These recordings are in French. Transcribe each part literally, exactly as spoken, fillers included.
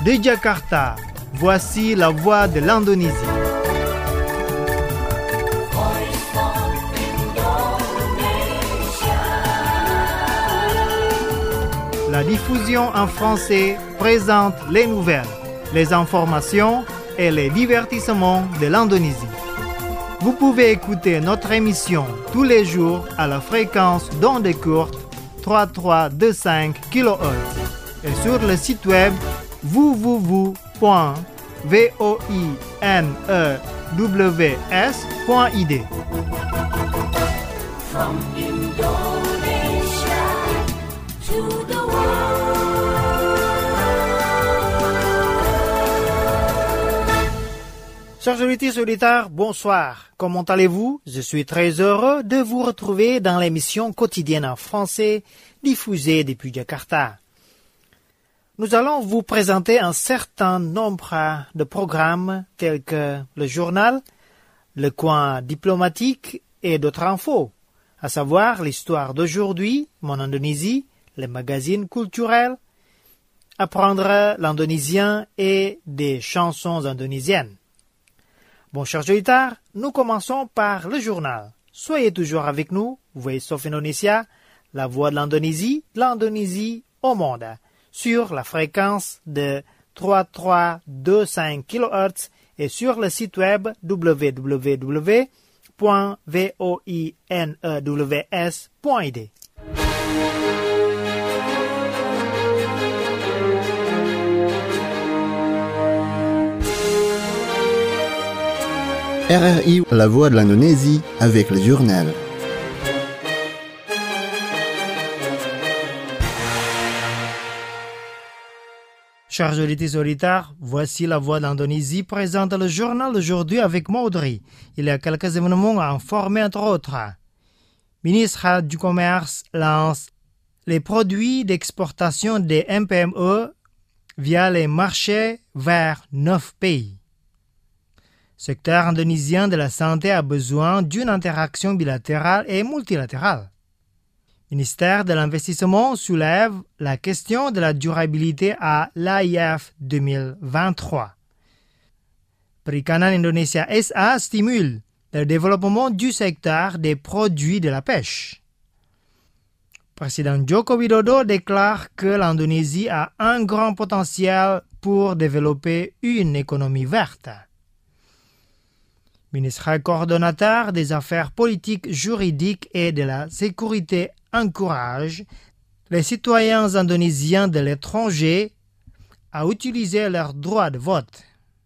De Jakarta, voici la voix de l'Indonésie. La diffusion en français présente les nouvelles, les informations et les divertissements de l'Indonésie. Vous pouvez écouter notre émission tous les jours à la fréquence d'ondes courtes trente-trois vingt-cinq kilohertz et sur le site web w w w point voinews point i d. From Indonesia to the Chers auditeurs et auditeurs, bonsoir. Comment allez-vous? Je suis très heureux de vous retrouver dans l'émission quotidienne en français diffusée depuis Jakarta. Nous allons vous présenter un certain nombre de programmes tels que le journal, le coin diplomatique et d'autres infos, à savoir l'histoire d'aujourd'hui, mon Indonésie, les magazines culturels, apprendre l'indonésien et des chansons indonésiennes. Bon, chers auditeurs, nous commençons par le journal. Soyez toujours avec nous, Voice of Indonesia, la voix de l'Indonésie, l'Indonésie au monde, sur la fréquence de trente-trois vingt-cinq kilohertz et sur le site web w w w point voinews point i d. R R I, la voix de l'Indonésie, avec le journal. Chers auditeurs et auditeurs, voici la voix de l'Indonésie présente le journal d'aujourd'hui avec Maudry. Il y a quelques événements à informer entre autres. Ministre du Commerce lance les produits d'exportation des M P M E via les marchés vers neuf pays. Secteur indonésien de la santé a besoin d'une interaction bilatérale et multilatérale. Ministère de l'Investissement soulève la question de la durabilité à l'A I F deux mille vingt-trois. Perikanan Indonesia S A stimule le développement du secteur des produits de la pêche. Président Joko Widodo déclare que l'Indonésie a un grand potentiel pour développer une économie verte. Ministre coordonnateur des affaires politiques, juridiques et de la sécurité encourage les citoyens indonésiens de l'étranger à utiliser leur droit de vote.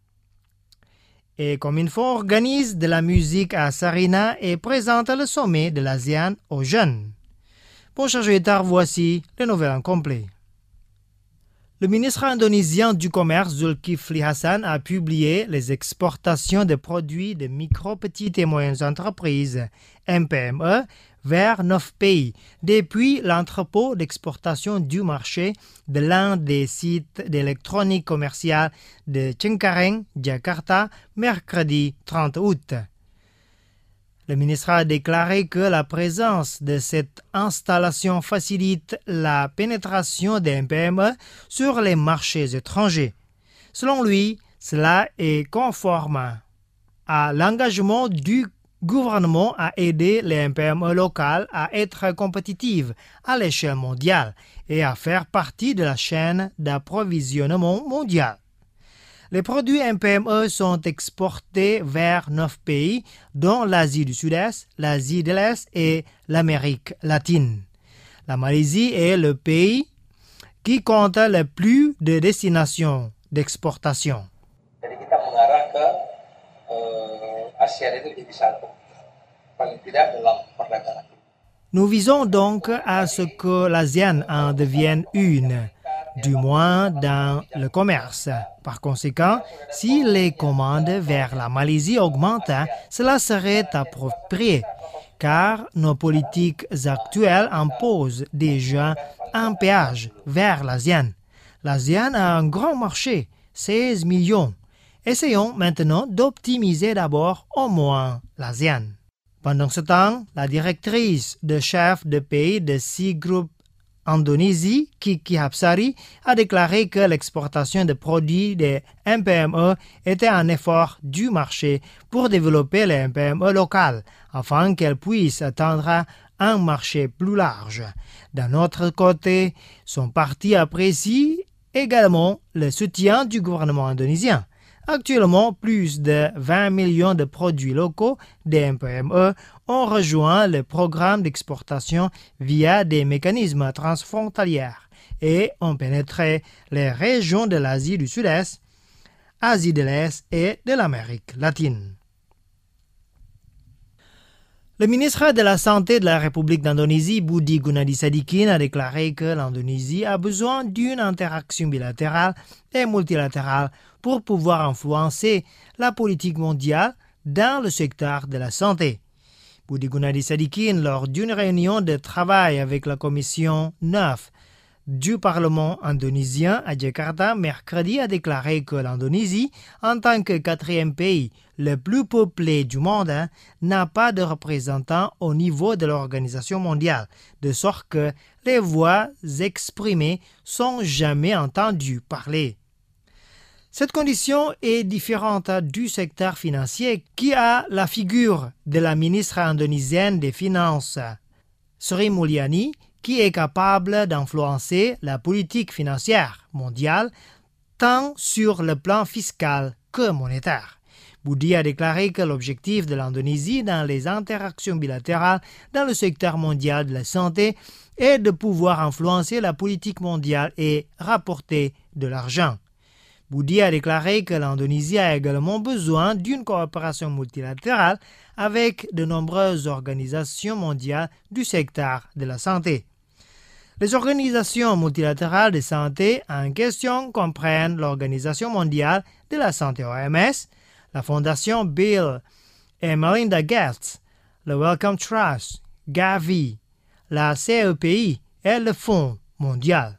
Et Cominfo organise de la musique à Sarina et présente le sommet de l'ASEAN aux jeunes. Pour changer tard, voici les nouvelles en complet. Le ministre indonésien du Commerce, Zulkifli Hasan, a publié les exportations de produits de micro, petites et moyennes entreprises, M P M E, vers neuf pays, depuis l'entrepôt d'exportation du marché de l'un des sites d'électronique commerciale de Cengkareng, Jakarta, mercredi trente août. Le ministre a déclaré que la présence de cette installation facilite la pénétration des M P M E sur les marchés étrangers. Selon lui, cela est conforme à l'engagement du gouvernement à aider les M P M E locales à être compétitives à l'échelle mondiale et à faire partie de la chaîne d'approvisionnement mondiale. Les produits M P M E sont exportés vers neuf pays, dont l'Asie du Sud-Est, l'Asie de l'Est et l'Amérique latine. La Malaisie est le pays qui compte le plus de destinations d'exportation. Jadi kita mengarah ke uh, ASEAN itu jadi satu, paling tidak dalam perdagangan. Nous visons donc à ce que l'ASEAN en devienne une, du moins dans le commerce. Par conséquent, si les commandes vers la Malaisie augmentent, cela serait approprié, car nos politiques actuelles imposent déjà un péage vers l'ASEAN. L'ASEAN a un grand marché, seize millions. Essayons maintenant d'optimiser d'abord au moins l'ASEAN. Pendant ce temps, la directrice de chef de pays de Sea Group Indonésie, Kiki Hapsari, a déclaré que l'exportation de produits des M P M E était un effort du marché pour développer les M P M E locales, afin qu'elles puissent atteindre un marché plus large. D'un autre côté, son parti apprécie également le soutien du gouvernement indonésien. Actuellement, plus de vingt millions de produits locaux des M P M E ont rejoint le programme d'exportation via des mécanismes transfrontaliers et ont pénétré les régions de l'Asie du Sud-Est, Asie de l'Est et de l'Amérique latine. Le ministre de la Santé de la République d'Indonésie, Budi Gunadisadikin, a déclaré que l'Indonésie a besoin d'une interaction bilatérale et multilatérale pour pouvoir influencer la politique mondiale dans le secteur de la santé. Budi Gunadisadikin, lors d'une réunion de travail avec la commission neuf du Parlement indonésien à Jakarta, mercredi, a déclaré que l'Indonésie, en tant que quatrième pays le plus peuplé du monde, n'a pas de représentant au niveau de l'Organisation mondiale, de sorte que les voix exprimées sont jamais entendues parler. Cette condition est différente du secteur financier qui a la figure de la ministre indonésienne des Finances, Sri Mulyani, qui est capable d'influencer la politique financière mondiale tant sur le plan fiscal que monétaire. Budi a déclaré que l'objectif de l'Indonésie dans les interactions bilatérales dans le secteur mondial de la santé est de pouvoir influencer la politique mondiale et rapporter de l'argent. Budi a déclaré que l'Indonésie a également besoin d'une coopération multilatérale avec de nombreuses organisations mondiales du secteur de la santé. Les organisations multilatérales de santé en question comprennent l'Organisation mondiale de la santé O M S, la Fondation Bill et Melinda Gates, le Wellcome Trust, Gavi, la C E P I et le Fonds mondial.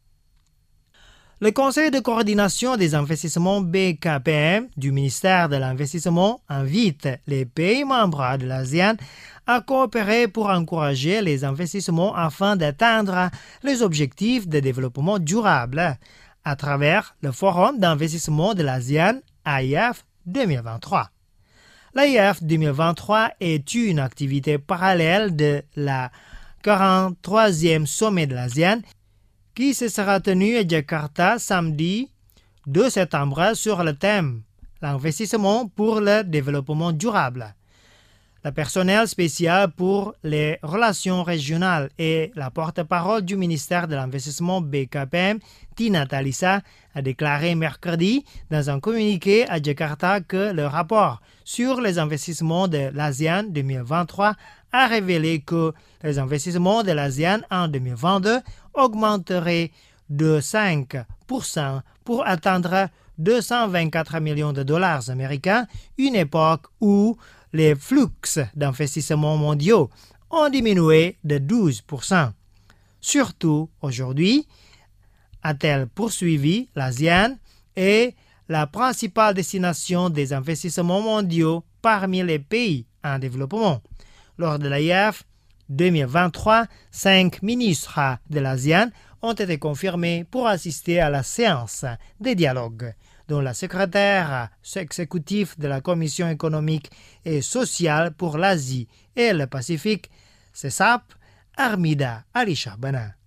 Le Conseil de coordination des investissements B K P M du ministère de l'Investissement invite les pays membres de l'ASEAN à coopérer pour encourager les investissements afin d'atteindre les objectifs de développement durable à travers le Forum d'investissement de l'ASEAN A I F deux mille vingt-trois. L'A I F deux mille vingt-trois est une activité parallèle de la quarante-troisième sommet de l'ASEAN qui se sera tenu à Jakarta samedi deux septembre sur le thème « L'investissement pour le développement durable ». Le personnel spécial pour les relations régionales et la porte-parole du ministère de l'Investissement B K P M, Tina Talisa, a déclaré mercredi dans un communiqué à Jakarta que le rapport sur les investissements de l'ASEAN deux mille vingt-trois a révélé que les investissements de l'ASEAN en deux mille vingt-deux augmenteraient de cinq pour cent pour atteindre deux cent vingt-quatre millions de dollars américains, une époque où les flux d'investissements mondiaux ont diminué de douze pour cent. Surtout aujourd'hui, a-t-elle poursuivi, l'ASEAN est la principale destination des investissements mondiaux parmi les pays en développement. Lors de l'A I F deux mille vingt-trois, cinq ministres de l'ASEAN ont été confirmés pour assister à la séance de dialogue, dont la secrétaire exécutive de la Commission économique et sociale pour l'Asie et le Pacifique, C E S A P, Armida Ali Shahbana.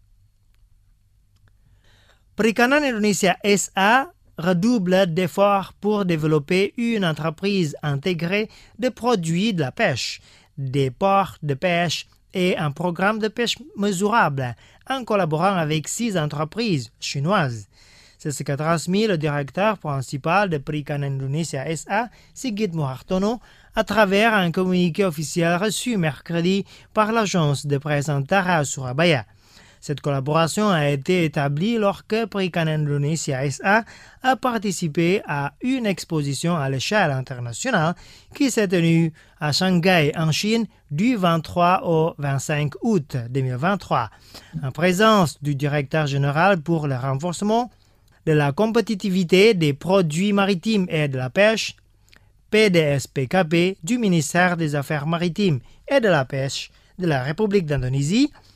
Perikanan Indonesia S A redouble d'efforts pour développer une entreprise intégrée de produits de la pêche, des ports de pêche et un programme de pêche mesurable en collaborant avec six entreprises chinoises. C'est ce qu'a transmis le directeur principal de Perikanan Indonesia S A, Sigit Muhartono, à travers un communiqué officiel reçu mercredi par l'agence de presse Antara Surabaya. Cette collaboration a été établie lorsque Perikanan Indonesia S A a participé à une exposition à l'échelle internationale qui s'est tenue à Shanghai, en Chine, du vingt-trois au vingt-cinq août deux mille vingt-trois, en présence du directeur général pour le renforcement de la compétitivité des produits maritimes et de la pêche, P D S P K P, du ministère des Affaires maritimes et de la pêche de la République d'Indonésie,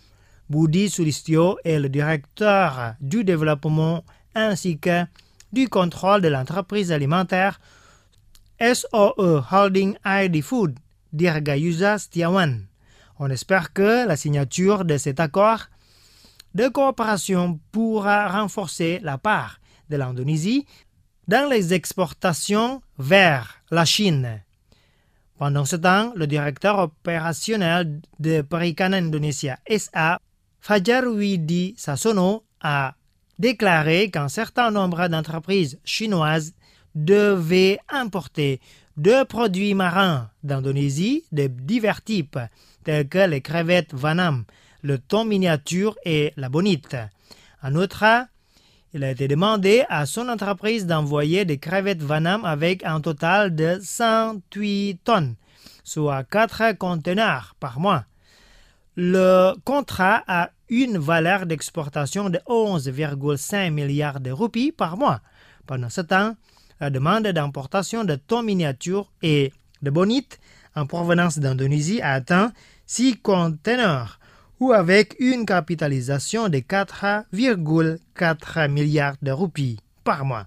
Budi Sulistyo est le directeur du développement ainsi que du contrôle de l'entreprise alimentaire S O E Holding I D Food Dirgayusa Setiawan. On espère que la signature de cet accord de coopération pourra renforcer la part de l'Indonésie dans les exportations vers la Chine. Pendant ce temps, le directeur opérationnel de Perikanan Indonesia S A, Fajar Widi Sasono, a déclaré qu'un certain nombre d'entreprises chinoises devaient importer de produits marins d'Indonésie de divers types, tels que les crevettes Vanam, le thon miniature et la bonite. En outre, il a été demandé à son entreprise d'envoyer des crevettes Vanam avec un total de cent huit tonnes, soit quatre conteneurs par mois. Le contrat a une valeur d'exportation de onze virgule cinq milliards de roupies par mois. Pendant ce temps, la demande d'importation de thon miniature et de bonite en provenance d'Indonésie a atteint six conteneurs, ou avec une capitalisation de quatre virgule quatre milliards de roupies par mois.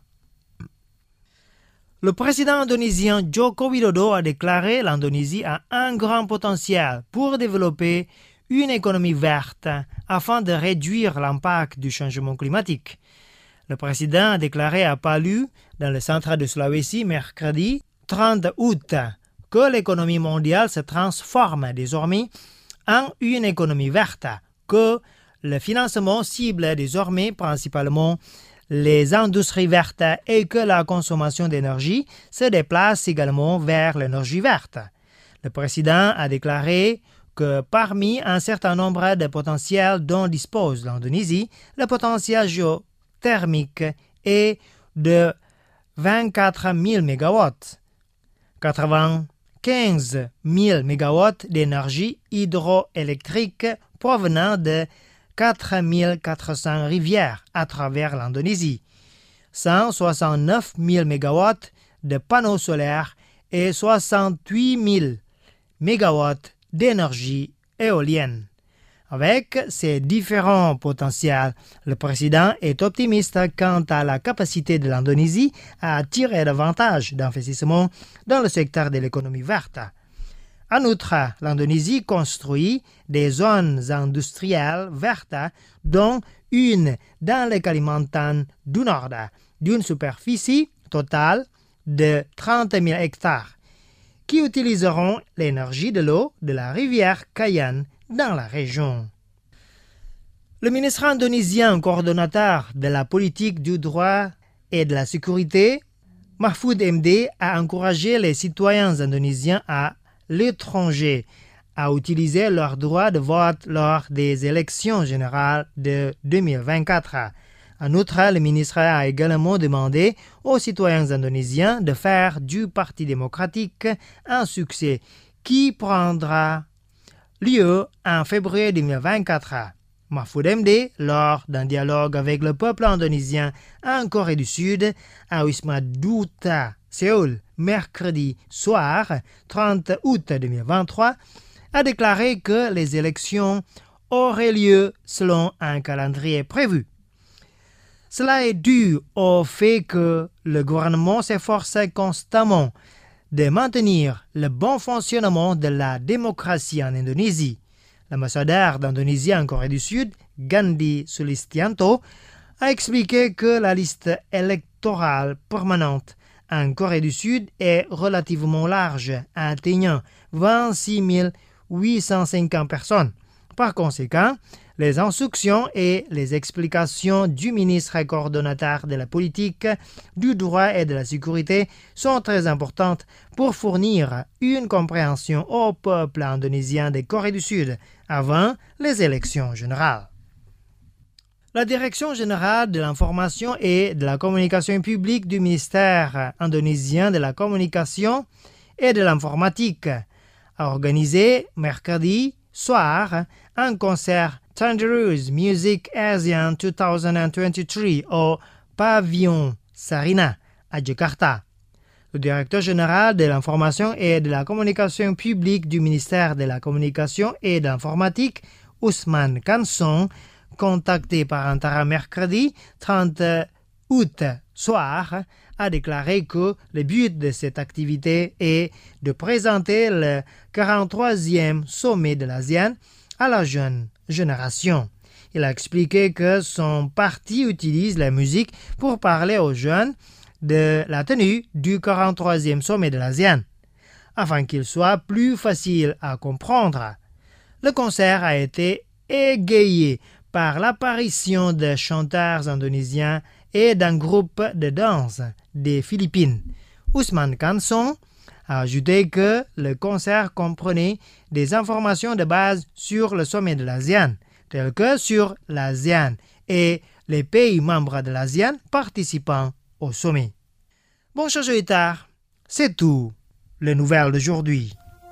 Le président indonésien Joko Widodo a déclaré que l'Indonésie a un grand potentiel pour développer une économie verte afin de réduire l'impact du changement climatique. Le président a déclaré à Palu, dans le centre de Sulawesi, mercredi trente août, que l'économie mondiale se transforme désormais en une économie verte, que le financement cible désormais principalement les industries vertes et que la consommation d'énergie se déplace également vers l'énergie verte. Le président a déclaré que parmi un certain nombre de potentiels dont dispose l'Indonésie, le potentiel géothermique est de vingt-quatre mille mégawatts, quatre-vingt-quinze mille mégawatts d'énergie hydroélectrique provenant de quatre mille quatre cents rivières à travers l'Indonésie, cent soixante-neuf mille mégawatts de panneaux solaires et soixante-huit mille mégawatts d'énergie éolienne. Avec ces différents potentiels, le président est optimiste quant à la capacité de l'Indonésie à attirer davantage d'investissements dans le secteur de l'économie verte. En outre, l'Indonésie construit des zones industrielles vertes, dont une dans le Kalimantan du Nord, d'une superficie totale de trente mille hectares, qui utiliseront l'énergie de l'eau de la rivière Kayan dans la région. Le ministre indonésien coordonnateur de la politique du droit et de la sécurité, Mahfud M D, a encouragé les citoyens indonésiens à l'étranger à utiliser leur droit de vote lors des élections générales de deux mille vingt-quatre. En outre, le ministre a également demandé aux citoyens indonésiens de faire du Parti démocratique un succès qui prendra lieu en février deux mille vingt-quatre. Mahfud M D, lors d'un dialogue avec le peuple indonésien en Corée du Sud, à Wisma Duta, Séoul, mercredi soir, trente août deux mille vingt-trois, a déclaré que les élections auraient lieu selon un calendrier prévu. Cela est dû au fait que le gouvernement s'efforce constamment de maintenir le bon fonctionnement de la démocratie en Indonésie. L'ambassadeur d'Indonésie en Corée du Sud, Gandhi Sulistianto, a expliqué que la liste électorale permanente en Corée du Sud est relativement large, atteignant vingt-six mille huit cent cinquante personnes. Par conséquent, les instructions et les explications du ministre coordonnateur de la politique, du droit et de la sécurité sont très importantes pour fournir une compréhension au peuple indonésien de Corée du Sud avant les élections générales. La Direction générale de l'information et de la communication publique du ministère indonésien de la communication et de l'informatique a organisé mercredi soir un concert Thunderous Music Asian deux mille vingt-trois au pavillon Sarina à Jakarta. Le directeur général de l'information et de la communication publique du ministère de la communication et de l'informatique, Ousmane Kanson, contacté par Antara mercredi trente août soir, a déclaré que le but de cette activité est de présenter le quarante-troisième sommet de l'ASEAN à la jeune génération. Il a expliqué que son parti utilise la musique pour parler aux jeunes de la tenue du quarante-troisième sommet de l'ASEAN, afin qu'il soit plus facile à comprendre. Le concert a été égayé par l'apparition de chanteurs indonésiens et d'un groupe de danse des Philippines. Ousmane Kanson a ajouté que le concert comprenait des informations de base sur le sommet de l'ASEAN, telles que sur l'ASEAN et les pays membres de l'ASEAN participant au sommet. Bon, chers auditeurs, c'est tout les nouvelles d'aujourd'hui.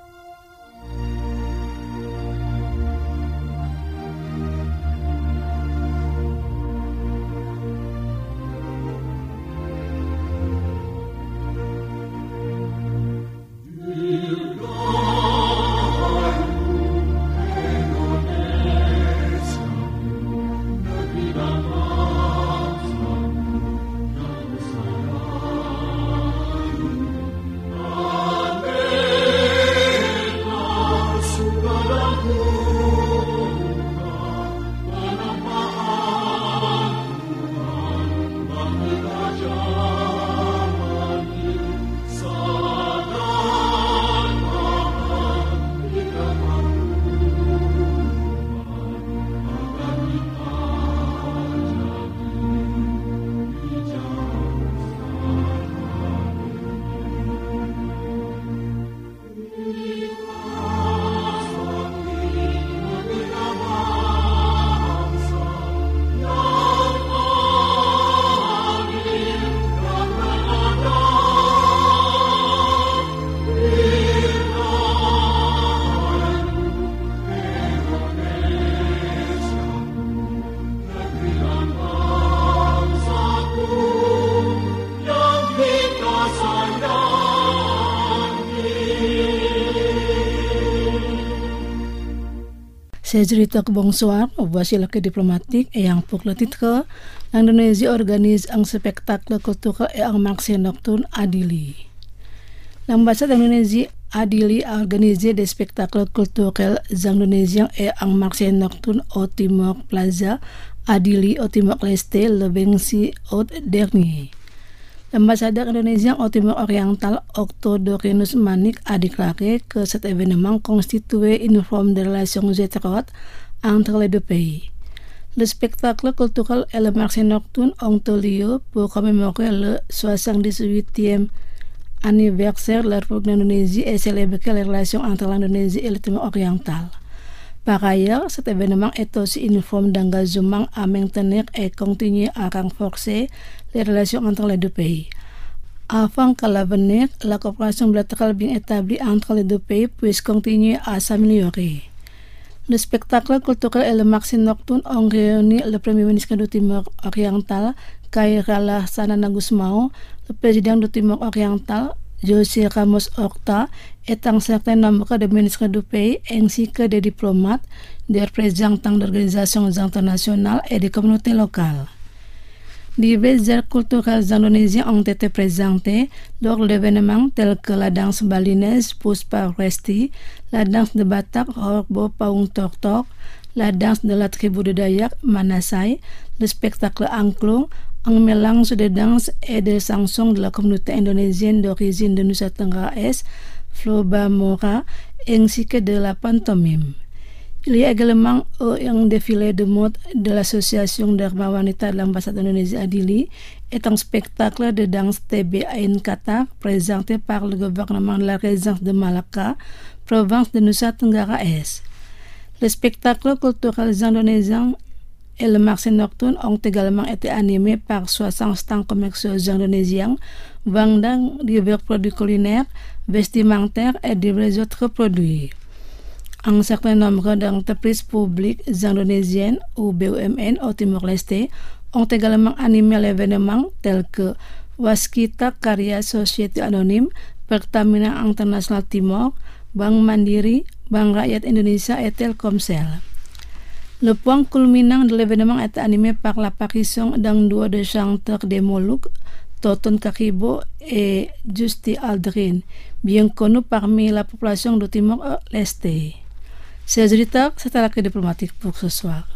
C'est Jeritok Bonsoir, voici la queue diplomatique ayant pour le titre l'Indonésie organise un spectacle culturel et un marché nocturne à Dili. L'ambassade d'Indonésie à Dili a organisé des spectacles culturels indonésiens et un marché nocturne au Timor Plaza à Dili, au Timor-Leste, le vingt-six août dernier. L'ambassadeur indonésien au Timor oriental, Octodorynus Manik, a déclaré que cet événement constituait une forme de relation étroite entre les deux pays. Le spectacle culturel et le marché nocturne ont eu lieu pour commémorer le soixante-dix-huitième anniversaire de la République d'Indonésie et célébrer les relations entre l'Indonésie et le Timor oriental. Par ailleurs, cet événement est aussi une forme d'engagement à maintenir et continuer à renforcer les relations entre les deux pays, afin qu'à l'avenir, la coopération bilatérale bien établie entre les deux pays puisse continuer à s'améliorer. Le spectacle culturel et le marché nocturne ont réuni le Premier ministre du Timor oriental, Kairala Sananagusmao, le président du Timor oriental, José Ramos Horta, et un certain nombre de ministres du pays, ainsi que des diplomates, des représentants d'organisations internationales et des communautés locales. Divers arts culturels indonésiens ont été présentés lors de l'événement tels que la danse balinaise Puspa Resti, la danse de Batak Horbo Paung Tortok, la danse de la tribu de Dayak Manasai, le spectacle angklung, un mélange de danse et de chansons de la communauté indonésienne d'origine de Nusa Tenggara Est, Floba Mora, ainsi que de la pantomime. Il y a également un défilé de mode de l'association d'Herba Wanita de l'ambassade d'Indonésie à Dili et un spectacle de danse T B Ain Kata présenté par le gouvernement de la résidence de Malacca, province de Nusa Tenggara Est. Les spectacles culturels indonésiens et le marché nocturne ont également été animés par soixante stands commerciaux indonésiens vendant divers produits culinaires, vestimentaires et divers autres produits. Un certain nombre d'entreprises publiques indonésiennes ou B U M N au Timor-Leste ont également animé l'événement tels que Waskita Karya Society Anonyme, Pertamina International Timor, Bank Mandiri, Bank Rakyat Indonesia et Telkomsel. Le point culminant de l'événement est animé par l'apparition d'un duo de chanteurs des Moluques, Toton Karibo et Justy Aldrin, bien connus parmi la population de Timor-Leste. Chers auditeurs, c'était la clé diplomatique pour ce soir.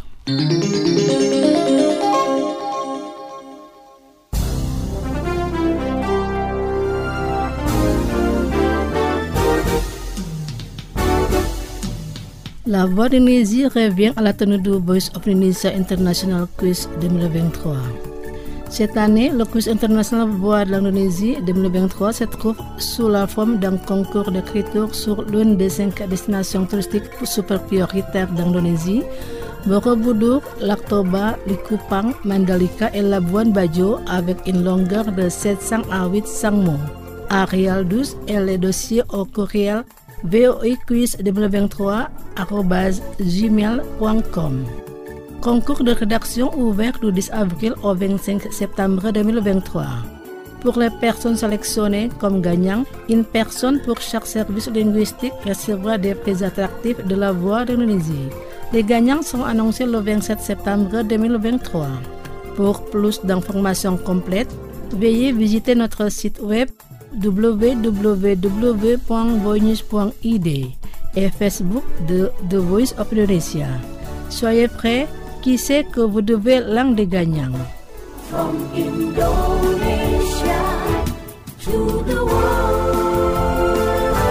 La Voix d'Indonésie revient à la tenue du Voice of Indonesia International Quiz deux mille vingt-trois. Cette année, le quiz international Voix de l'Indonésie deux mille vingt-trois se trouve sous la forme d'un concours d'écriture sur l'une des cinq destinations touristiques super prioritaires d'Indonésie, Borobudur, Laktoba, Likupang, Mandalika et Labuan Bajo avec une longueur de sept cents à huit cents mots. Arial douze et les dossiers au courriel voiquiz deux mille vingt-trois arobase gmail point com. Concours de rédaction ouvert du dix avril au vingt-cinq septembre deux mille vingt-trois. Pour les personnes sélectionnées comme gagnants, une personne pour chaque service linguistique recevra des prix attractifs de la Voix d'Indonésie. Les gagnants sont annoncés le vingt-sept septembre deux mille vingt-trois. Pour plus d'informations complètes, veuillez visiter notre site web w w w point voinews point i d et Facebook de The Voice of Indonesia. Soyez prêts, qui sait que vous devez l'un des gagnants. From Indonesia to the world.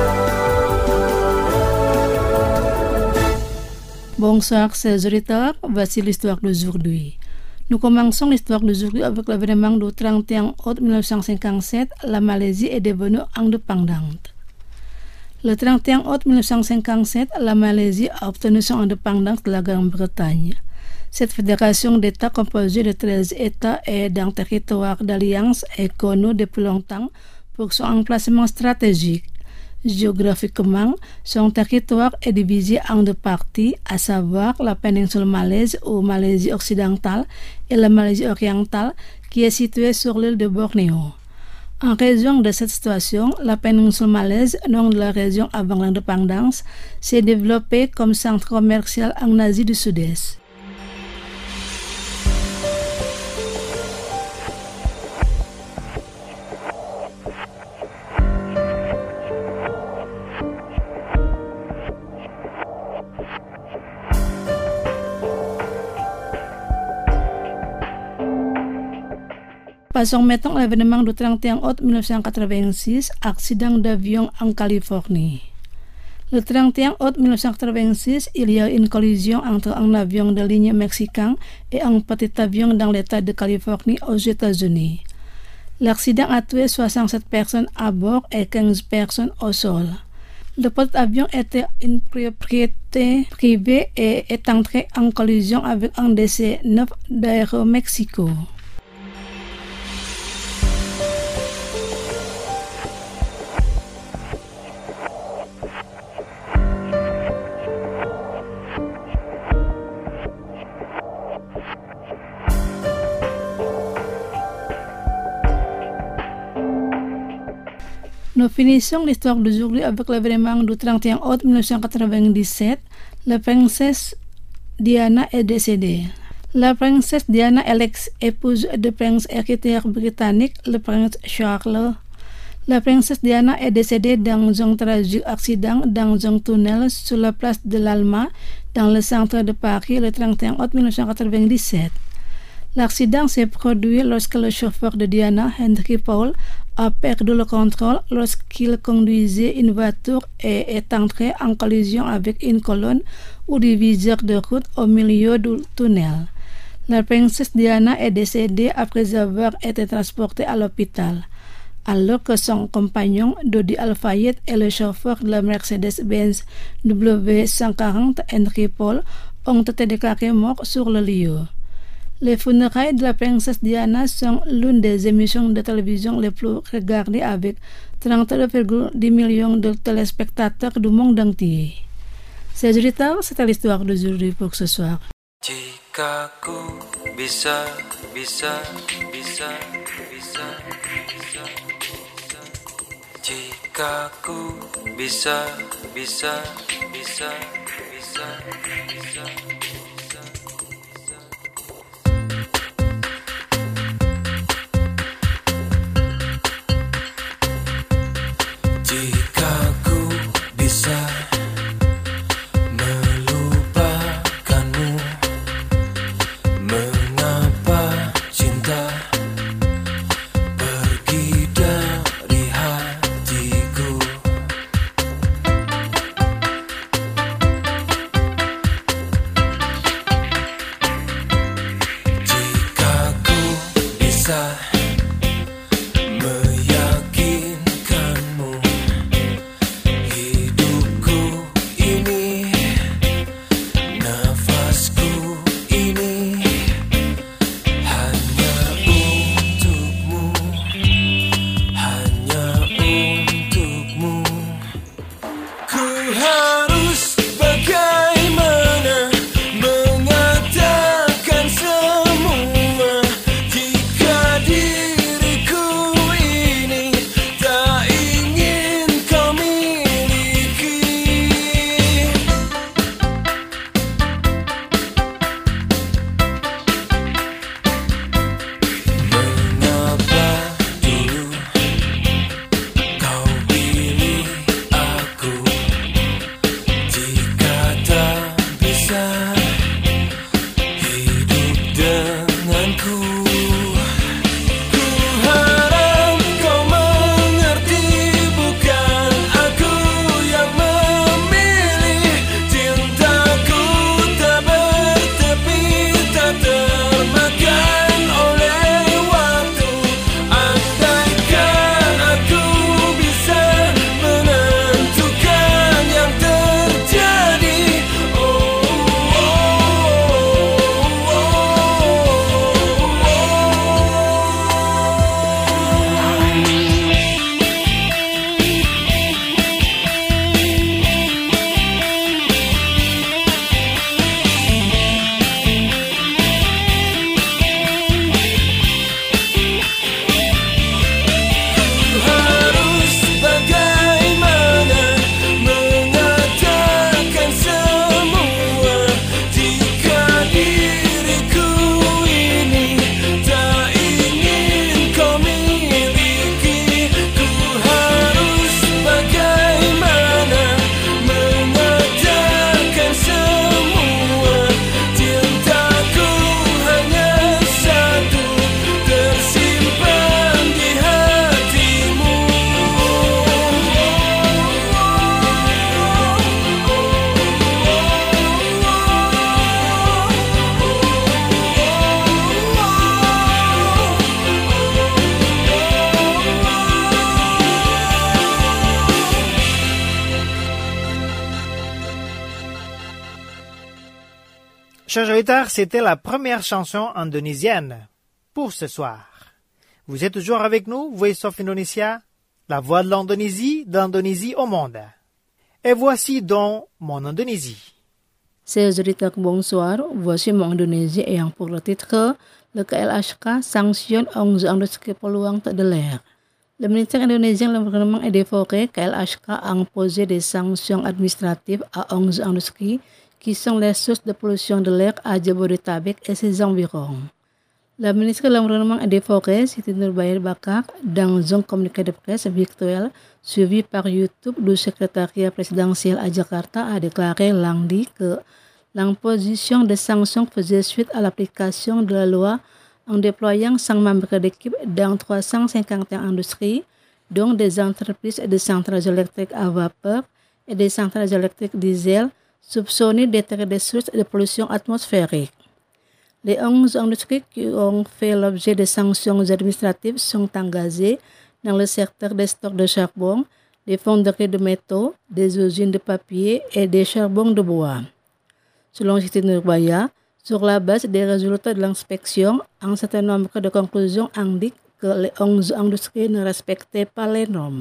Bonsoir, chers auditeurs, voici l'histoire d'aujourd'hui. Nous commençons l'histoire d'aujourd'hui avec l'événement du trente et un août mille neuf cent cinquante-sept, la Malaisie est devenue indépendante. Le trente et un août mille neuf cent cinquante-sept, la Malaisie a obtenu son indépendance de la Grande-Bretagne. Cette fédération d'États composée de treize États et d'un territoire d'alliance est connue depuis longtemps pour son emplacement stratégique. Géographiquement, son territoire est divisé en deux parties, à savoir la péninsule malaise ou Malaisie occidentale et la Malaisie orientale qui est située sur l'île de Bornéo. En raison de cette situation, la péninsule malaise, nom de la région avant l'indépendance, s'est développée comme centre commercial en Asie du Sud-Est. Passons maintenant à l'événement du trente et un août mille neuf cent quatre-vingt-six, accident d'avion en Californie. Le trente et un août mille neuf cent quatre-vingt-six, il y a une collision entre un avion de ligne mexicain et un petit avion dans l'État de Californie aux États-Unis. L'accident a tué soixante-sept personnes à bord et quinze personnes au sol. Le petit avion était une propriété privée et est entré en collision avec un D C neuf d'Aeromexico. Nous finissons l'histoire d'aujourd'hui avec l'événement du trente et un août mille neuf cent quatre-vingt-dix-sept. La princesse Diana est décédée. La princesse Diana est l'ex-épouse du prince héritier britannique, le prince Charles. La princesse Diana est décédée dans un tragique accident dans un tunnel sur la place de l'Alma, dans le centre de Paris, le trente et un août mille neuf cent quatre-vingt-dix-sept. L'accident s'est produit lorsque le chauffeur de Diana, Henry Paul, a perdu le contrôle lorsqu'il conduisait une voiture et est entré en collision avec une colonne ou diviseur de route au milieu du tunnel. La princesse Diana est décédée après avoir été transportée à l'hôpital, alors que son compagnon, Dodi Al-Fayed, et le chauffeur de la Mercedes-Benz W cent quarante, Henry Paul, ont été déclarés morts sur le lieu. Les funérailles de la princesse Diana sont l'une des émissions de télévision les plus regardées avec trente-deux virgule dix millions de téléspectateurs du monde entier. Chers auditeurs, c'était l'histoire d'aujourd'hui pour ce soir. Jika ku bisa, bisa, bisa, bisa, bisa, bisa. Jika ku bisa, bisa, bisa, bisa, bisa, bisa. harus bagaimana mengatakan semua jika diriku ini tak ingin kau miliki. Mengapa dulu kau pilih aku jika tak bisa hidup denganku? Ku harap kau mengerti bukan aku yang memilih. Cintaku tak bertepi, tak termakan oleh waktu. Andaikan aku bisa menentukan yang terjadi. Oh, oh, oh, harus bagaimana mengatakan semua jika diriku ini tak ingin kau miliki. Ku harus bagaimana mengatakan semua cintaku hanya satu tersimpan di hatimu. Chers auditeurs, c'était la première chanson indonésienne pour ce soir. Vous êtes toujours avec nous, Voice of Indonesia, la voix de l'Indonésie, d'Indonésie au monde. Et voici donc mon Indonésie. Chers auditeurs, bonsoir. Voici mon Indonésie ayant pour le titre le K L H K sanctionne onze industries polluantes de l'air. Le ministère indonésien de l'Environnement et des Forêts, K L H K, a imposé des sanctions administratives à onze industries qui sont les sources de pollution de l'air à Jabodetabek et ses environs. La ministre de l'Environnement et des Forêts, Siti Nurbaya Bakar, dans un communiqué de presse virtuel suivi par YouTube du secrétariat présidentiel à Jakarta, a déclaré lundi que l'imposition des sanctions faisait suite à l'application de la loi en déployant cent membres d'équipe dans trois cent cinquante et un industries, dont des entreprises et des centrales électriques à vapeur et des centrales électriques diesel, soupçonnées d'être des sources de pollution atmosphérique. Les onze industries qui ont fait l'objet de sanctions administratives sont engagées dans le secteur des stocks de charbon, des fonderies de métaux, des usines de papier et des charbons de bois. Selon Siti Nurbaya, sur la base des résultats de l'inspection, un certain nombre de conclusions indiquent que les onze industries ne respectaient pas les normes.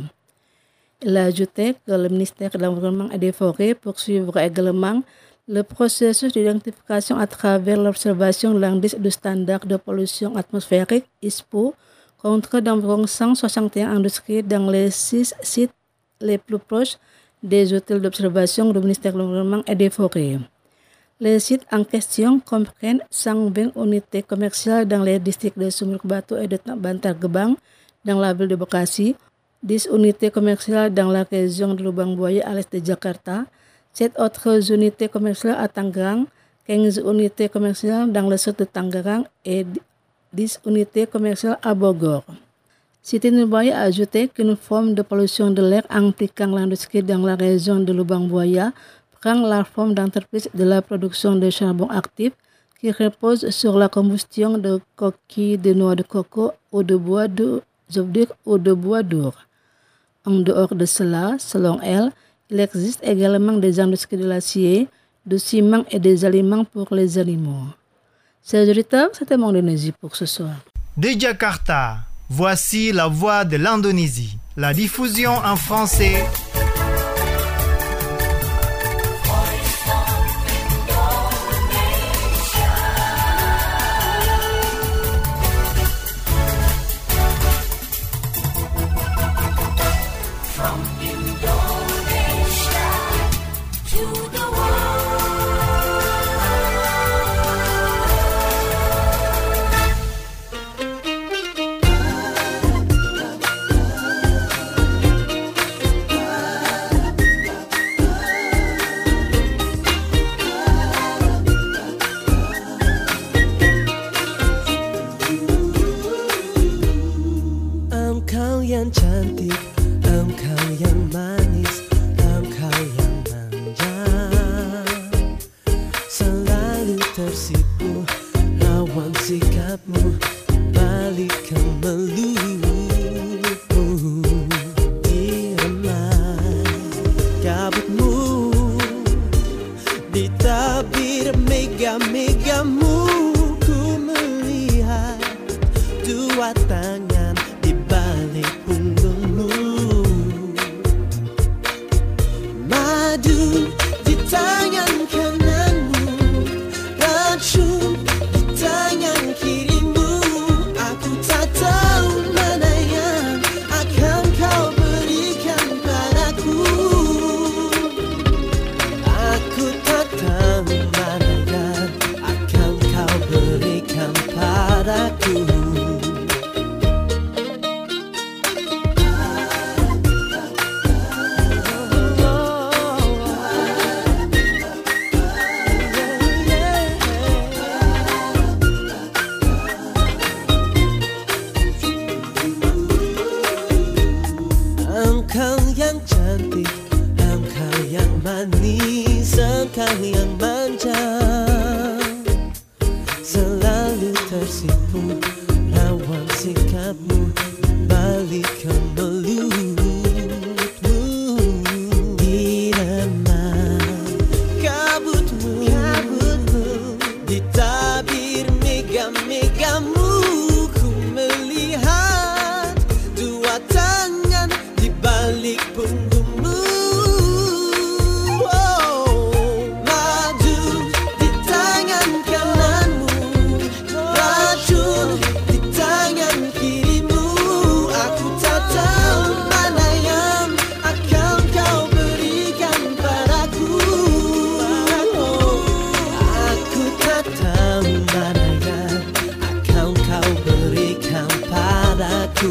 Il a ajouté que le ministère de l'Environnement et des Forêts poursuivra également le processus d'identification à travers l'observation de l'indice de standard de pollution atmosphérique I S P O contre d'environ cent soixante et un industries dans les six sites les plus proches des hôtels d'observation du ministère de l'Environnement et des Forêts. Les sites en question comprennent cent vingt unités commerciales dans les districts de Sumur Batu et de Bantar Gebang dans la ville de Bekasi, dix unités commerciales dans la région de Lubang Buaya à l'est de Jakarta, sept autres unités commerciales à Tangerang, quinze unités commerciales dans le sud de Tangerang et dix unités commerciales à Bogor. Siti Nurbaya a ajouté qu'une forme de pollution de l'air impliquant l'industrie dans la région de Lubang Buaya prend la forme d'entreprise de la production de charbon actif qui repose sur la combustion de coquilles de noix de coco ou de bois de ou de bois dur. En dehors de cela, selon elle, il existe également des industries de l'acier, du ciment et des aliments pour les animaux. Chers auditeurs, c'était mon Indonésie pour ce soir. De Jakarta, voici la voix de l'Indonésie. La diffusion en français Madu di tangan kananmu, racun di tangan kirimu. Aku tak tahu mana yang akan kau berikan padaku. Aku tak tahu mana yang akan kau berikan padaku. Engkau yang cantik, engkau yang manis, engkau yang manja, selalu tersipu rawan sikapmu, balik ke mulutmu, irama kabutmu, kabutmu di tabir mega-megamu. Ku melihat dua tangan di balik punggungmu. Oh, madu di tangan kananmu, racun di tangan kirimu. Aku tak tahu mana yang akan kau berikan padaku. Aku tak tahu mana yang akan kau berikan padaku.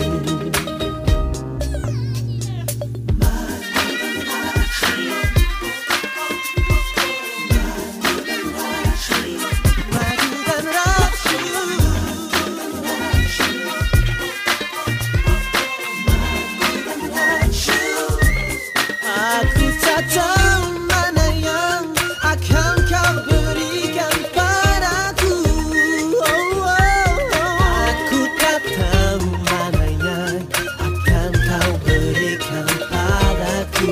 Aku tak tahu mana yang akan kau berikan padaku. Oh, oh, oh. Aku tak tahu mana yang akan kau berikan padaku.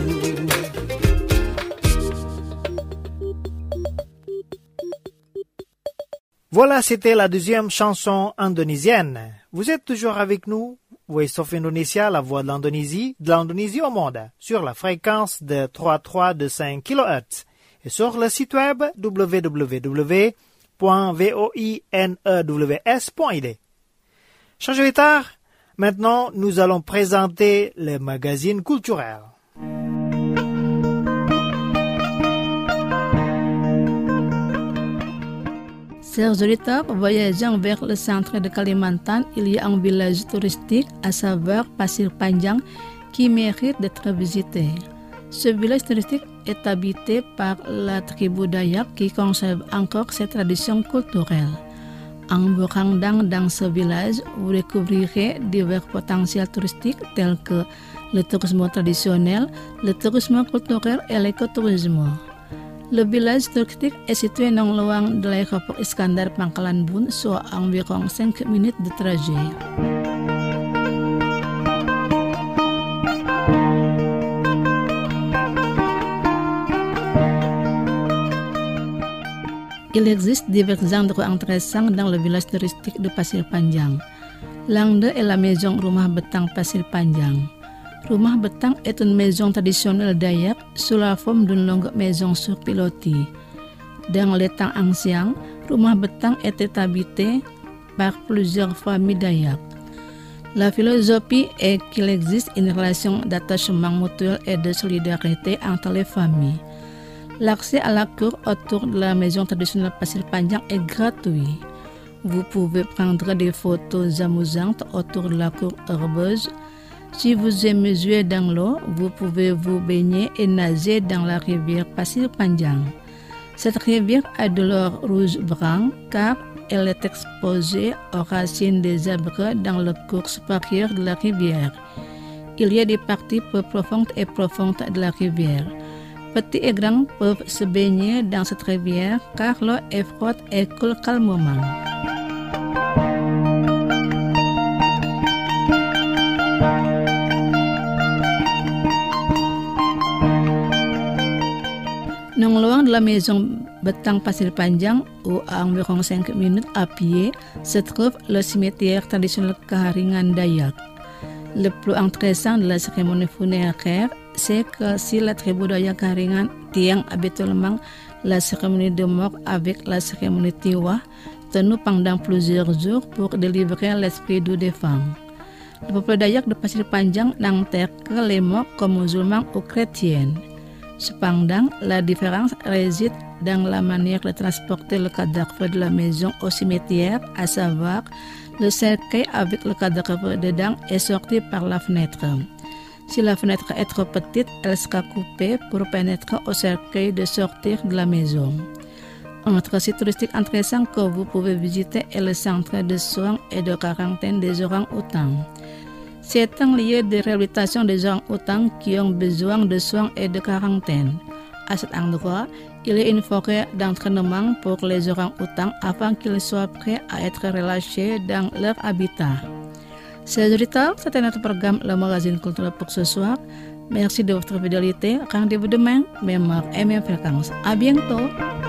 Voilà, c'était la deuxième chanson indonésienne. Vous êtes toujours avec nous, Voice of Indonesia, la voix de l'Indonésie, de l'Indonésie au monde, sur la fréquence de trois virgule trois deux cinq kilohertz et sur le site web w w w point voinews point i d. Chers auditeurs, maintenant nous allons présenter le magazine culturel. Chers auditeurs, voyageant vers le centre de Kalimantan, il y a un village touristique, à savoir Pasir Panjang, qui mérite d'être visité. Ce village touristique est habité par la tribu Dayak qui conserve encore ses traditions culturelles. En vous rendant dans ce village, vous découvrirez divers potentiels touristiques tels que le tourisme traditionnel, le tourisme culturel et l'écotourisme. Le village touristique est situé non loin de l'aéroport Iskandar Pangkalan Bun, soit environ cinq minutes de trajet. Il existe divers endroits intéressants dans le village touristique de Pasir Panjang. L'un d'eux est la maison Rumah Betang Pasir Panjang. Rumah Betang est une maison traditionnelle Dayak sous la forme d'une longue maison sur pilotis. Dans les temps anciens, Rumah Betang était habité par plusieurs familles Dayak. La philosophie est qu'il existe une relation d'attachement mutuel et de solidarité entre les familles. L'accès à la cour autour de la maison traditionnelle Pasir Panjang est gratuit. Vous pouvez prendre des photos amusantes autour de la cour herbeuse. Si vous aimez jouer dans l'eau, vous pouvez vous baigner et nager dans la rivière Pasir Panjang. Cette rivière a de l'eau rouge-brun car elle est exposée aux racines des arbres dans le cours supérieur de la rivière. Il y a des parties peu profondes et profondes de la rivière. Petits et grands peuvent se baigner dans cette rivière car l'eau est froide et coule calmement. Non loin de la maison Betang Pasir Panjang, ou à environ cinq minutes à pied, se trouve le cimetière traditionnel Kaharingan Dayak. Le plus intéressant de la cérémonie funéraire c'est que si la tribu Dayak Karingan tient habituellement la cérémonie de mort avec la cérémonie Tiwa, tenue pendant plusieurs jours pour délivrer l'esprit du défunt. Le peuple Dayak de Pasir Panjang n'enterre que les morts comme musulmans ou chrétiens. Cependant, la différence réside dans la manière de transporter le cadavre de la maison au cimetière, à savoir le cercueil avec le cadavre dedans est sorti par la fenêtre. Si la fenêtre est trop petite, elle sera coupée pour permettre au cercueil de sortir de la maison. Un autre site touristique intéressant que vous pouvez visiter est le centre de soins et de quarantaine des orang-outans. C'est un lieu de réhabilitation des orang-outans qui ont besoin de soins et de quarantaine. À cet endroit, il y a une forêt d'entraînement pour les orang-outans afin qu'ils soient prêts à être relâchés dans leur habitat. Chers auditeurs, c'était notre programme Le Magazine Culturel pour ce soir. Merci de votre fidélité. Rendez-vous demain, même heure et même fréquence. À bientôt.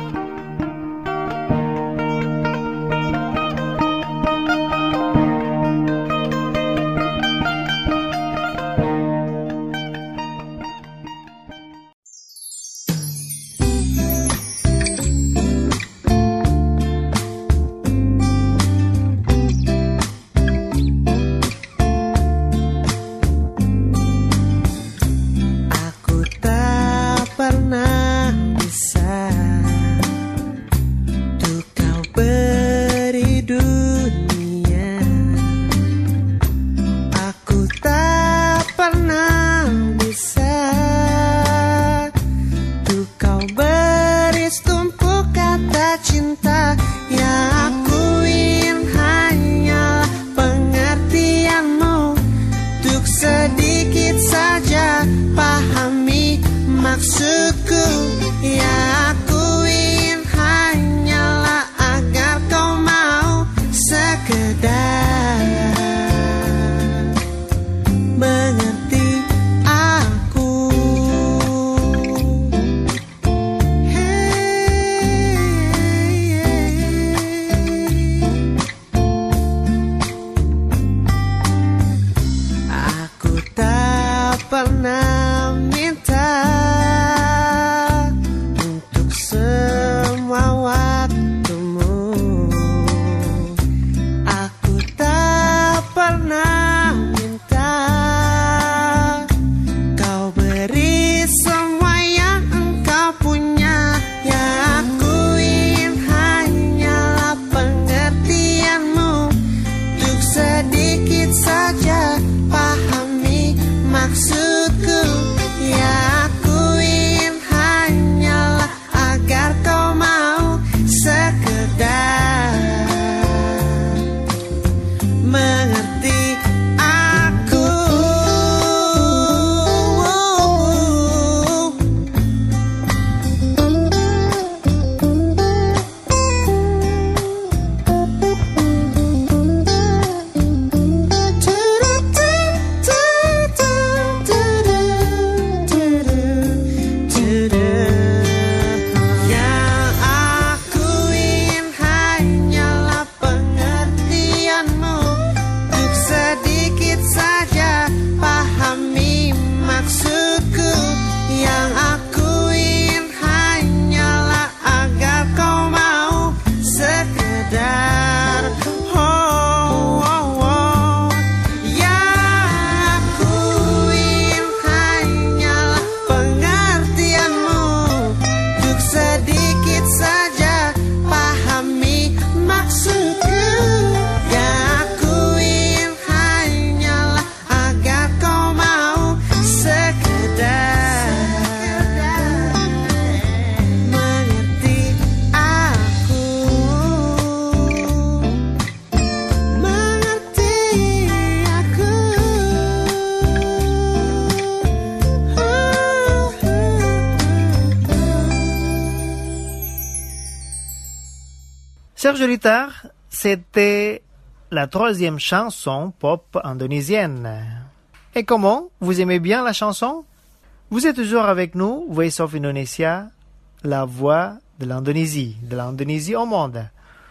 Chers auditeurs, c'était la troisième chanson pop indonésienne. Et comment? Vous aimez bien la chanson? Vous êtes toujours avec nous, Voice of Indonesia, la voix de l'Indonésie, de l'Indonésie au monde.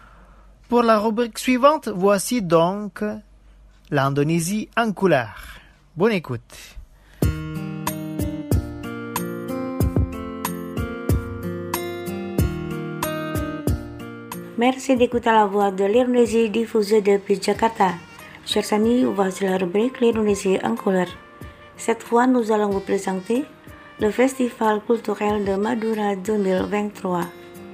Pour la rubrique suivante, voici donc l'Indonésie en couleur. Bonne écoute. Merci d'écouter la voix de l'Indonésie diffusée depuis Jakarta. Chers amis, voici la rubrique l'Indonésie en couleur. Cette fois, nous allons vous présenter le Festival culturel de Madura deux mille vingt-trois.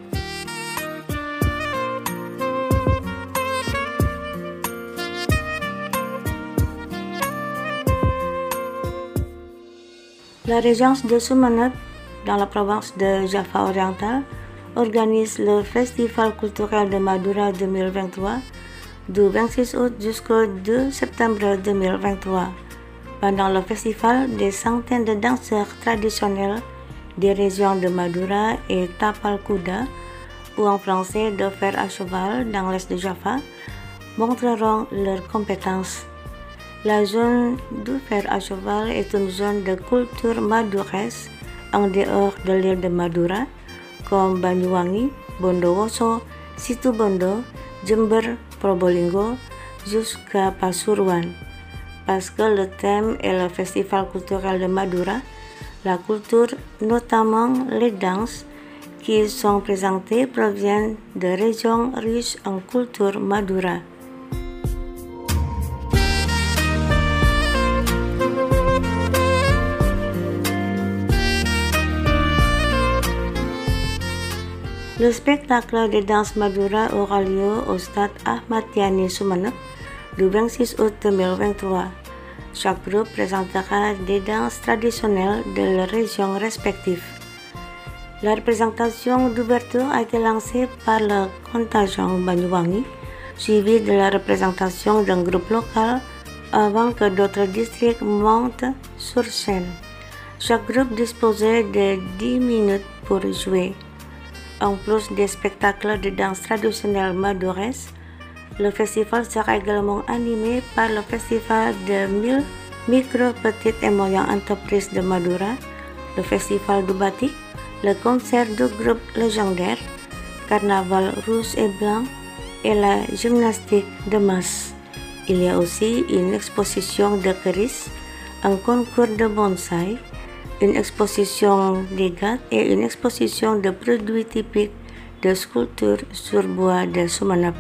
La région de Sumeneb, dans la province de Java oriental, organise le Festival culturel de Madura deux mille vingt-trois du vingt-six août jusqu'au deux septembre deux mille vingt-trois. Pendant le festival, des centaines de danseurs traditionnels des régions de Madura et Tapal Kuda, ou en français de fer à cheval dans l'est de Java, montreront leurs compétences. La zone du fer à cheval est une zone de culture madurais en dehors de l'île de Madura, comme Banyuwangi, Bondowoso, Situbondo, Jember, Probolinggo, jusqu'à Pasuruan. Parce que le thème est le Festival culturel de Madura, la culture, notamment les danses qui sont présentées, proviennent de régions riches en culture Madura. Le spectacle de danse Madura aura lieu au stade Ahmad Yani Sumeneb du vingt-six août deux mille vingt-trois. Chaque groupe présentera des danses traditionnelles de leur région respective. La représentation d'ouverture a été lancée par le contingent Banyuwangi, suivie de la représentation d'un groupe local avant que d'autres districts montent sur scène. Chaque groupe disposait de dix minutes pour jouer. En plus des spectacles de danse traditionnelle madurais, le festival sera également animé par le festival de mille micro, petites et moyennes entreprises de Madura, le festival du batik, le concert du groupe légendaire, carnaval rouge et blanc et la gymnastique de masse. Il y a aussi une exposition de keris, un concours de bonsaï, une exposition des gâtes et une exposition de produits typiques de sculpture sur bois de Sumeneb.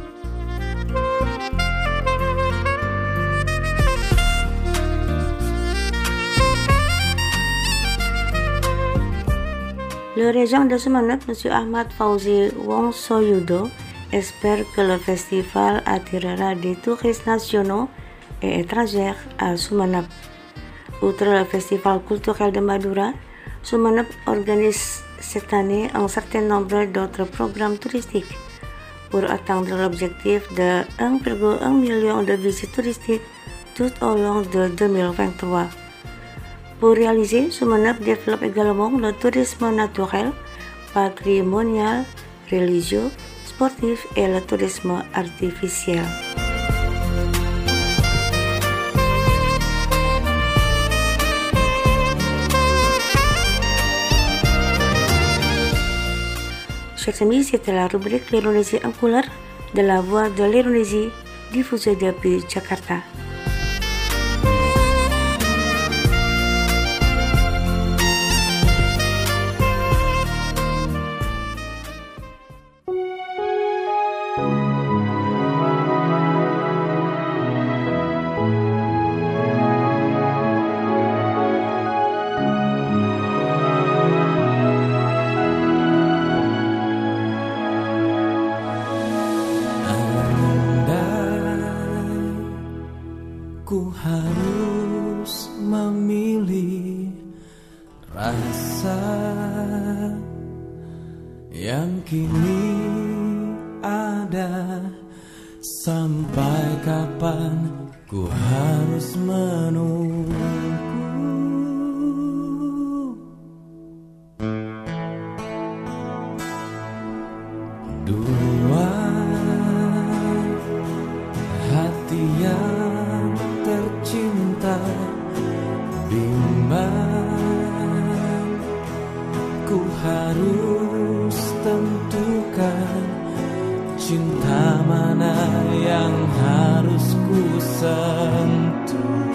Le régent de Sumeneb, M. Ahmad Fauzi Wongsoyudo, espère que le festival attirera des touristes nationaux et étrangers à Sumeneb. Outre le festival culturel de Madura, Sumeneb organise cette année un certain nombre d'autres programmes touristiques pour atteindre l'objectif de un virgule un million de visites touristiques tout au long de deux mille vingt-trois. Pour réaliser, Sumeneb développe également le tourisme naturel, patrimonial, religieux, sportif et le tourisme artificiel. Chers amis, c'était la rubrique l'Indonésie en couleur de la voix de l'Indonésie diffusée depuis Jakarta. Ku harus memilih rasa yang kini ada. Sampai kapan ku harus menunggu? Dua hati yang tercinta bimbang, ku harus tentukan cinta mana yang harus ku sentuh.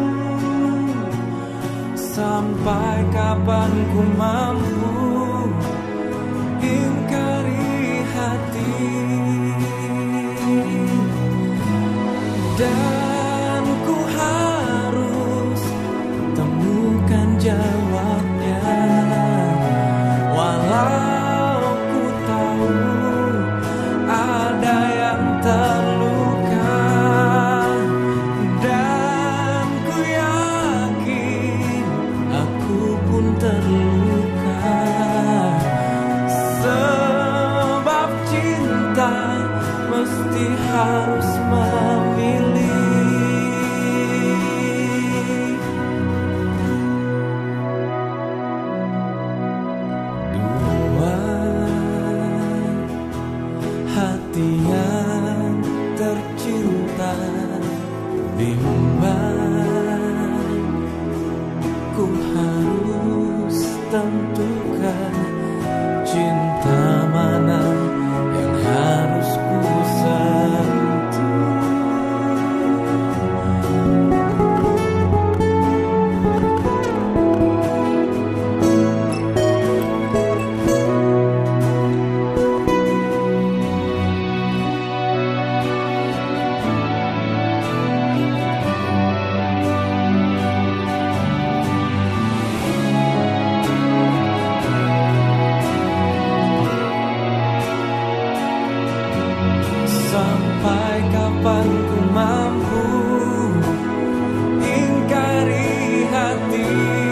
Sampai kapan ku mampu ingkari hati dan ku harus temukan jawabnya. Walau ku tahu ada yang terluka, dan ku yakin aku pun terluka, sebab cinta mesti harus memilih. Dua hati yang tercinta bimbang, ku harus tentukan cinta mana yang harus ku sentuh. Sampai kapan ku mampu ingkari hati,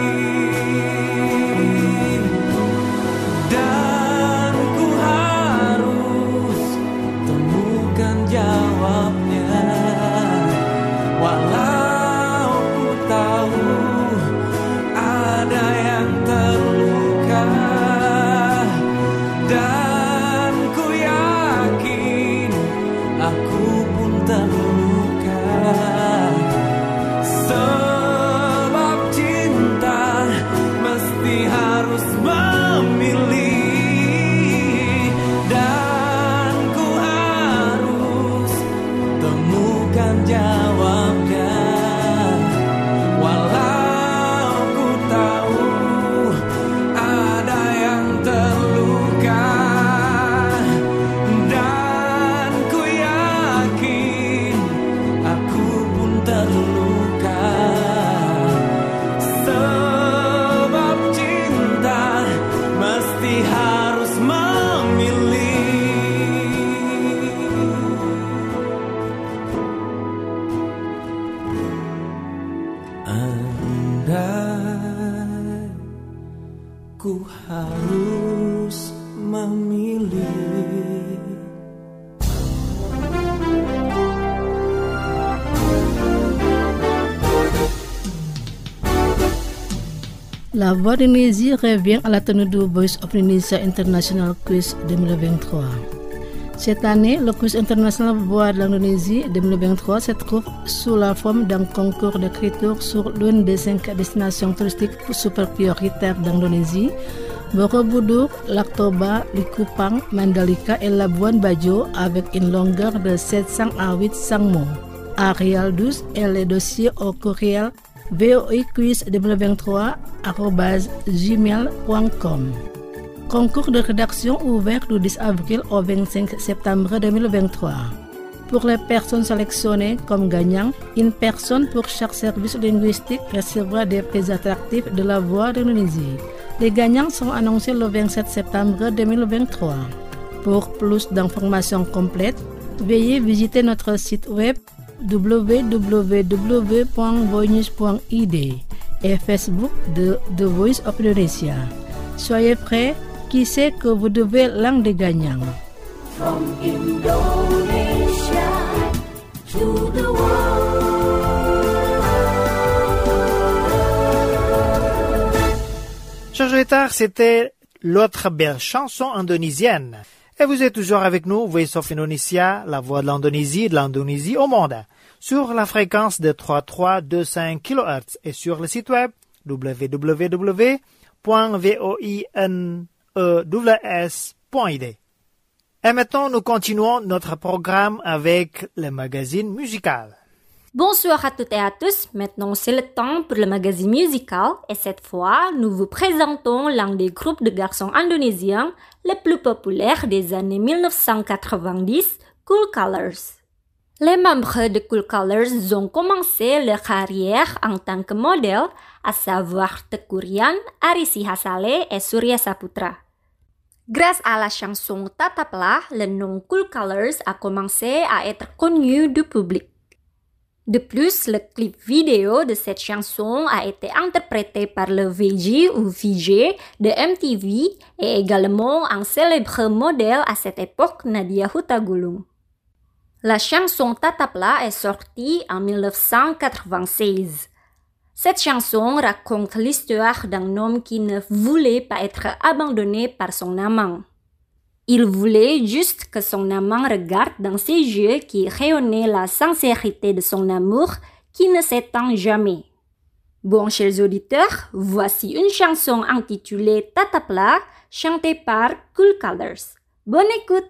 dan ku harus temukan jawabnya. Walau ku tahu ada yang terluka, dan ku yakin aku pun terluka, sebab cinta mesti harus memilih, dan ku harus temukan jawabnya. Walau ku tahu ada yang terluka, dan ku yakin aku pun terluka, sebab cinta mesti harus memilih. Andai ku harus memilih. La Voix d'Indonésie revient à la tenue du Voice of Indonesia International Quiz deux mille vingt-trois. Cette année, le quiz international Voix de l'Indonésie deux mille vingt-trois se trouve sous la forme d'un concours d'écriture sur l'une des cinq destinations touristiques super prioritaires d'Indonésie: Borobudur, Lac Toba, Likupang, Mandalika et Labuan Bajo, avec une longueur de sept cents à huit cents mots. Arial douze et les dossiers au courriel voiquiz deux mille vingt-trois arobase gmail point com. Concours de rédaction ouvert du dix avril au vingt-cinq septembre deux mille vingt-trois. Pour les personnes sélectionnées comme gagnants, une personne pour chaque service linguistique recevra des prix attractifs de la Voix d'Indonésie. Les gagnants sont annoncés le vingt-sept septembre deux mille vingt-trois. Pour plus d'informations complètes, veuillez visiter notre site web w w w point voinews point i d et Facebook de The Voice of Indonesia. Soyez prêts, qui sait que vous devez l'un des gagnants. From Indonesia to the world. Chers auditeurs, c'était l'autre belle chanson indonésienne. Et vous êtes toujours avec nous, Voice of Indonesia, la voix de l'Indonésie, de l'Indonésie au monde, sur la fréquence de trois trois deux cinq kilohertz et sur le site web w w w point voinews point i d. Et maintenant, nous continuons notre programme avec le magazine musical. Bonsoir à toutes et à tous, maintenant c'est le temps pour le magazine musical et cette fois nous vous présentons l'un des groupes de garçons indonésiens les plus populaires des années mille neuf cent quatre-vingt-dix, Cool Colors. Les membres de Cool Colors ont commencé leur carrière en tant que modèle, à savoir Teuku Ryan, Ari Sihasale et Surya Saputra. Grâce à la chanson Tataplah, le nom Cool Colors a commencé à être connu du public. De plus, le clip vidéo de cette chanson a été interprété par le V J ou V J de M T V et également un célèbre modèle à cette époque, Nadia Hutagulung. La chanson Tataplah est sortie en dix-neuf cent quatre-vingt-seize. Cette chanson raconte l'histoire d'un homme qui ne voulait pas être abandonné par son amant. Il voulait juste que son amant regarde dans ses yeux qui rayonnaient la sincérité de son amour qui ne s'éteint jamais. Bon, chers auditeurs, voici une chanson intitulée Tataplah, chantée par Cool Colors. Bonne écoute!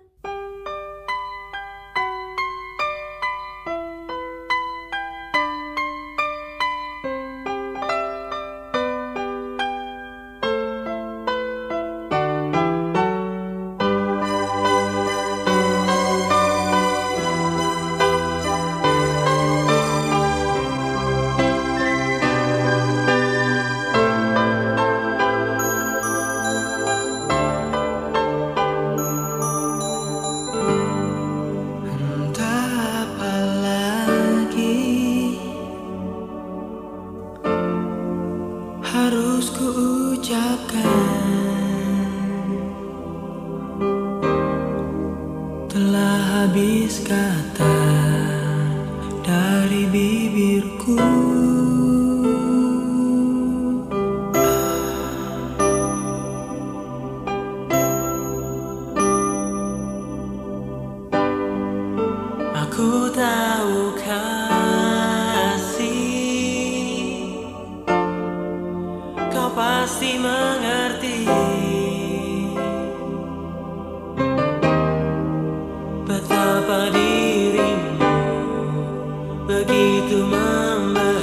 Betapa dirimu begitu memberi.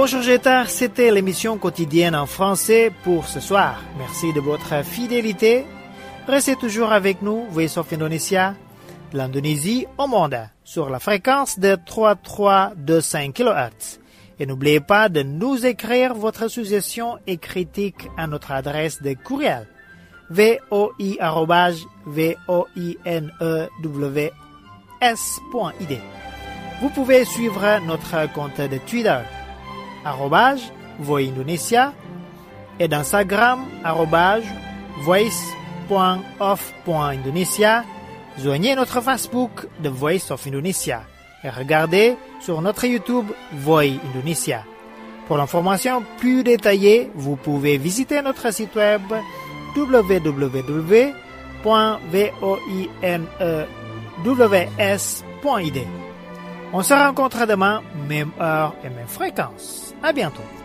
Bonjour Jetar, c'était l'émission quotidienne en français pour ce soir. Merci de votre fidélité. Restez toujours avec nous, Voice of Indonesia, de l'Indonésie au monde, sur la fréquence de trois trois deux cinq kilohertz. Et n'oubliez pas de nous écrire votre suggestion et critique à notre adresse de courriel voi arobase voinews point I D. Vous pouvez suivre notre compte de Twitter arobase Voice Indonesia et d'Instagram arobase voice.of.indonesia. Joignez notre Facebook The Voice of Indonesia et regardez sur notre YouTube Voice Indonesia. Pour l'information plus détaillée, vous pouvez visiter notre site web w w w point voinews point I D. On se rencontre demain, même heure et même fréquence. À bientôt.